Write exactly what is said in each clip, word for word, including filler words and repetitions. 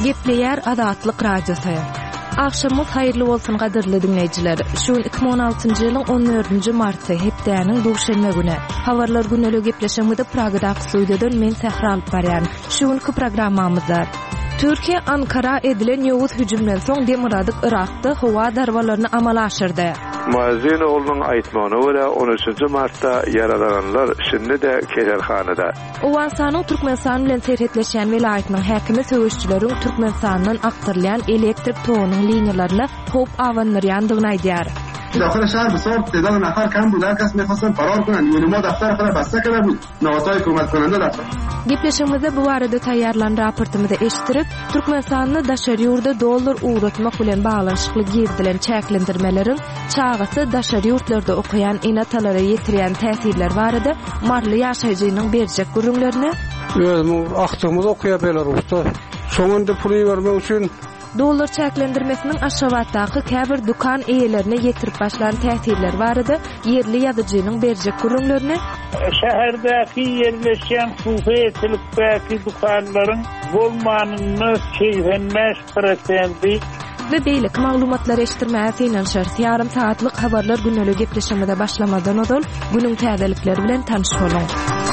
Gepleýär Azatlyk radiosu. Akşamyz haýyrly bolsun gaderli dinleýijiler. Şu iki bin on altynjy ýylyň on dördünji marty hepdäniň duşanma güni. Habarlar güneli gepleşmegde Pragada studiýadan men Sehra alyp barýan. Şuňky programmamyzda Türkiýe Ankara edilen ýowuz hüjümden soň Demiradyk Irakda howa darwalaryny amala aşyrdy. Muazzin oğlunun aýtmagyna görä on üçünji martda yaralananlar şimdi de Kelerhanada. Owensanyň Türkmenistan bilen serhetleşen welaýatynyň häkimi söwüşçüleriň Türkmenistanyň aktyrlayan elektrik togynyň liniýalaryna hop awanlaryandygyny aýdýar. داخل شهر بسیار تعداد نفر کم بود، هر کس می‌خواستن فرار کنن. یعنی ما دفتر خود بسته کرده بود، نهادهای کمک کننده دفتر. Gepleşmegde bu arada taýýarlan raportymyzda eşitirip, Türkmenistanyň daşary ýurda dollar uğratmak bilen baglanşykly girdilen çäklendirmeleriň çağısy daşary ýurtlarda okuyan enatalara ýetirýän täsirler barada marly ýaşaýjynyň berjek gürüňlerini özüm aktymyz okuýa beler usta. Soňunda puly bermek üçin dollar çäklendirmesiniň aşawatdaky käbir dukan eýelerine ýetirip başlan täsirler barada yerli ýazyjynyň berjek gürüňlerini şäherdäki ýerleşen suwetlikdäki dukanlaryň bolmanyny seksen beş prosenti we beýlik maglumatlar eşitirmäsiň şert ýarym saatlyk habarlar güneli gepleşmede başlamadan odol günüň täzelikleri bilen tanış boluň.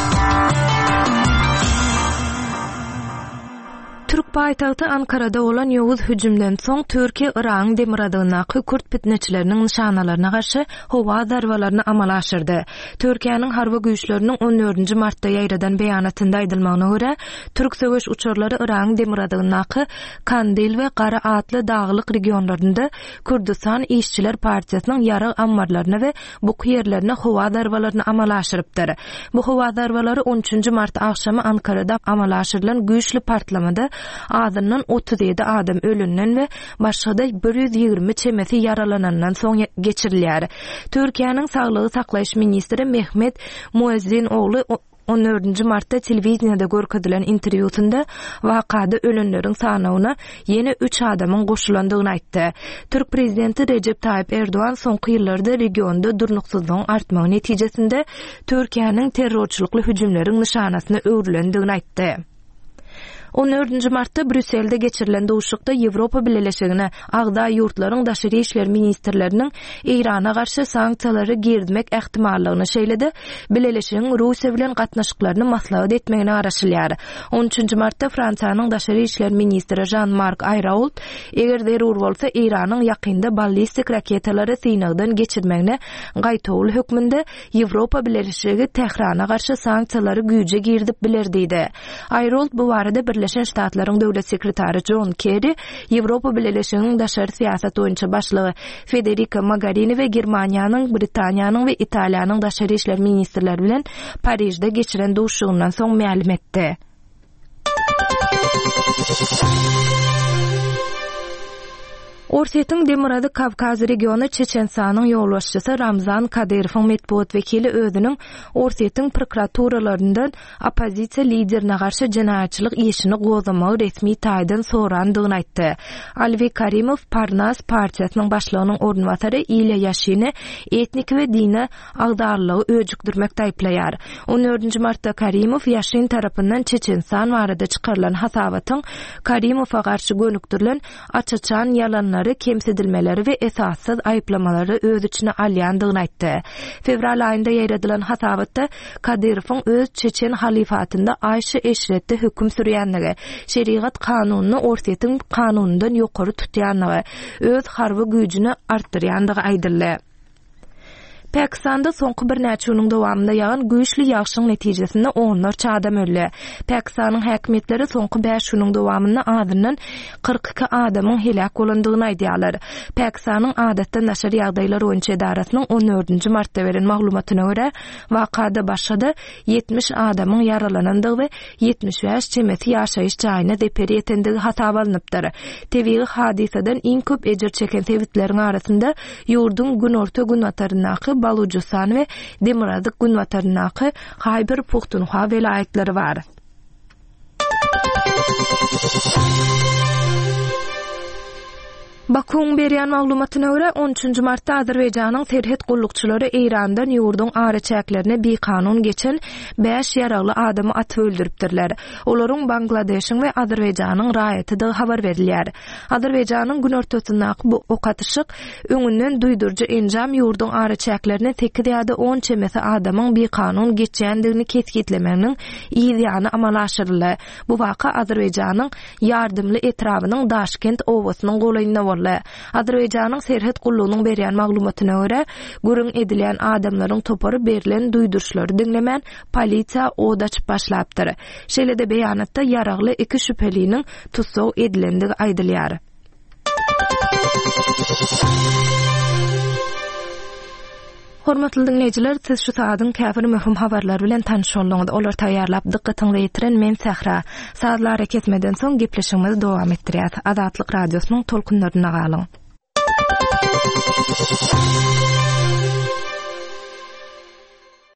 Türk paýtagty Ankarada bolan ýowuz hüjümden soň Türkiýe Iraň Demiradygynaky Kürt pitneçileriniň nişanalaryna garşy howa darwalaryny amala aşyrdy. Türkiýanyň harby güýçleriniň on dördünji martda ýaýradan beýanatynda aýdylmagyna görä, Türk söwüş uçurlary Iraň Demiradygynaky Kandil we Gara atly daglyk regionlarynda Kürdistan işçiler partiýasynyň ýarag ambarlaryna we bu ýerlerine howa darwalaryny amala aşyrypdyr. Bu howa darwalary on üçünji mart akşamy Ankarada amala aşyrylan güýçli partlamada adından otuz yedi adam ölünden we başga bir yüz ýygrimi çemesi yaralanandan soň geçirilýär. Türkiýanyň Saglygy saklaýyş ministri Mehmet Muazzin ogly on dördünji martda telewiziýada görkezdilen interwýusynda wakada ölenleriň sanawyna ýene üç adamyň goşulandygyny aýtdy. Türk prezidenti Recep Tayyip Erdoğan soňky ýyllarda regionda durnuksyzlygyň artmagy netijesinde Türkiýanyň terrorçylykly hüjümleriň nişanasyna öwrilendigini aýtdy. on dördünji martda Brüsselde geçirilen dowuşykda Ýewropa Birleşigine agda ýurtlaryň daşary işler ministrleriniň Irana garşy sanksiýalary girdmek ähtimallygyny şeýledi. Birleşigiň Russiýa bilen gatnaşyklaryny maslahat etmegine garaşylýar. on üçünji martda Fransiýanyň daşary işler ministri Jean-Marc Ayrault eger zerur bolsa Iranyň ýakynda ballistik raketalary synagdan geçirmegine gaýtawul hökmünde Ýewropa Birleşigi Tehrana garşy sanksiýalary güýje girdip bilerdi. Ayrault bu barada Birleşen Ştatlaryň döwlet sekretary John Kerry, Ýewropa Birleşiginiň daşary siýasat boýunça başlygy Federica Mogherini we Germaniýanyň, Britaniýanyň we Italiýanyň daşary işler ministrleri bilen Parijde geçiren dowuşygyndan soň ma'lum etdi. Orsiýetiň Demirady Kavkaz regiony Çeçenistanyň ýolbaşçysy Ramzan Kadyrowyň medpuat wekili özüniň Orsiýetiň prokuraturalарyndan opozisiýa liderine garşy jinaýatçylyk işini gozamagy resmi taýdan sorandygyny aýtdy. Alvi Karimow Parnas partiýasynyň başlygynyň ornwatary Ilya Ýaşyny etnik we dini agdarlygy öjükdirmekde aýplaýar. on dördünji martda Karimow Ýaşyn tarapyndan Çeçenistan barada çykarylan hasabatyň Karimow'a garşy gönükdirilen açaçan ýalanlary, kemsedilmeleri we esassyz aýplamalary öz içine alýandygyny aýtdy. Fevral aýynda ýaýradylan hasabatda Kadyrowyň öz Çeçen halifatynda aýşy eşretde höküm sürýänligi, şeriat kanunyny Orsiýetiň kanunundan ýokary tutýanlygy, öz harby güýjüni artdyrýandygy aýdyldy. Pakistanda soňky bir näçe ýylyň dowamında ýagan güýçli ýagşyň netijesinde onlarça adam öldi. Pakistanyň häkimetleri soňky beş ýylyň dowamında adından kırk iki adamyň helak bolandygyny aýdýarlar. Pakistanyň adatdan naşary ýagdaýlar boýunça edarasynyň on dördünji martda beren maglumatyna görä, wakada başga yetmiş adamyň yaralanandygy we yetmiş beş çemeti ýaşaýyş jaýyna deperi etendigi hasaba alınıpdyr. Tebigi hadiseden iň köp ejir çeken tebitleriň arasynda ýurdun günorta günwatarynaky Baluchistan we Demiradyk günwatarynaky Haýber Puxtunxwa welaýatlary bar. Bakuň berýän maglumatyna görä on üçünji martda Azerbaýjanyň terhet gullukçylary Eýrandan ýurdun ary çäklerine bekanun geçen beş ýaragly adamy atyp öldüripdirler. Olaryň Bangladeşiň we Azerbaýjanyň raýatyda habar berilýär. Azerbaýjanyň gün ortasyndaky bu okatyşyk öňünden duýdurjy enjam ýurdun ary çäklerine sekiz ýa-da on çemesi adamyň bekanun geçýändigini kesgitlemeginiň ýa-da amala aşyryldy. Bu waka Azerbaýjanyň ýardymly etrawynyň Daşkent owasynyň golaýyna Azerbaýjanyň serhet gullugynyň berýän maglumatyna görä, gürüň edilen adamlaryň topary berilen duýdurşlary dinlemän polisiýa oda açyp başlapdyr. Şeýle-de beýanatda ýaragly iki şüpheliniň tutsaw edilendigi aýdylýar. Hormatly dinleýijiler, siz şu saatyň käbir möhüm habarlar bilen tanyş boldyňyz. Olar taýýarlap dykkatyňy ýetiren men Sähra. Saatlar hareket etmeden soň gepleşigimiz dowam etdirýär. Azatlyk radiosynyň tolkunlaryna galyň.